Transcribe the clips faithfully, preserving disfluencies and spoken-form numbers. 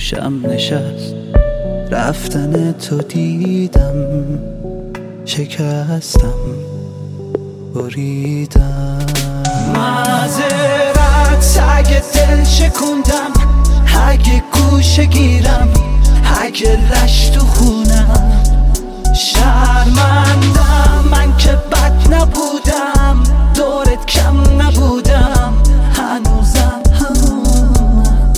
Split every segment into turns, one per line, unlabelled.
گوشم نشست، رفتن تو دیدم، شکستم بریدم. معذرت اگه دل شکوندم، اگه گوشه گیرم، اگه لش تو خونم. شرمندم من که بد نبودم، دورت کم نبودم، هنوزم همونم.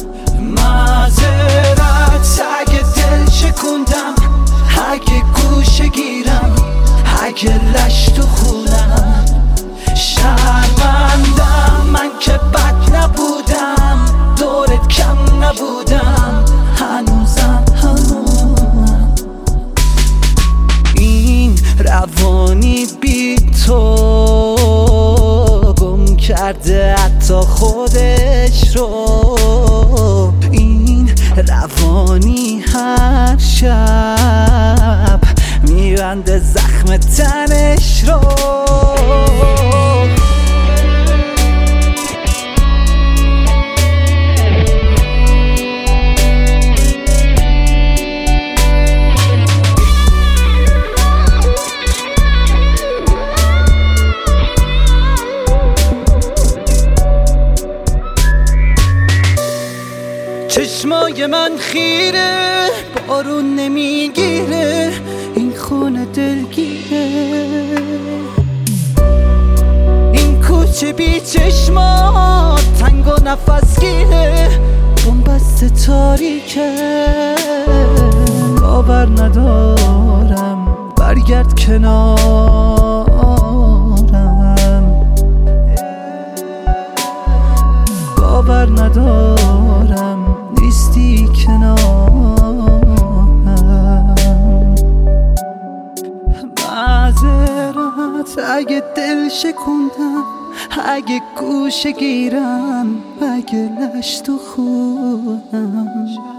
معذرت اگه دل شکوندم، اگه گوشه گیرم، اگه لش تو خونم. شرمندم من که بد نبودم، دورت کم نبودم، هنوزم همونم. این روانی بی تو گم کرده حتی خودش رو. این روانی هر شب میبنده زخم تنش رو. چشمای من خیره، بارون نمیگیره، این خونه دلگیره. این کوچه بی چشما تنگ و نفس گیره، بنبست تاریکه. باور ندارم برگرد کنارم، باور ندارم نیستی کنارم. معذرت اگه دل شکوندم، اگه گوشه گیرم، اگه لش تو خونم.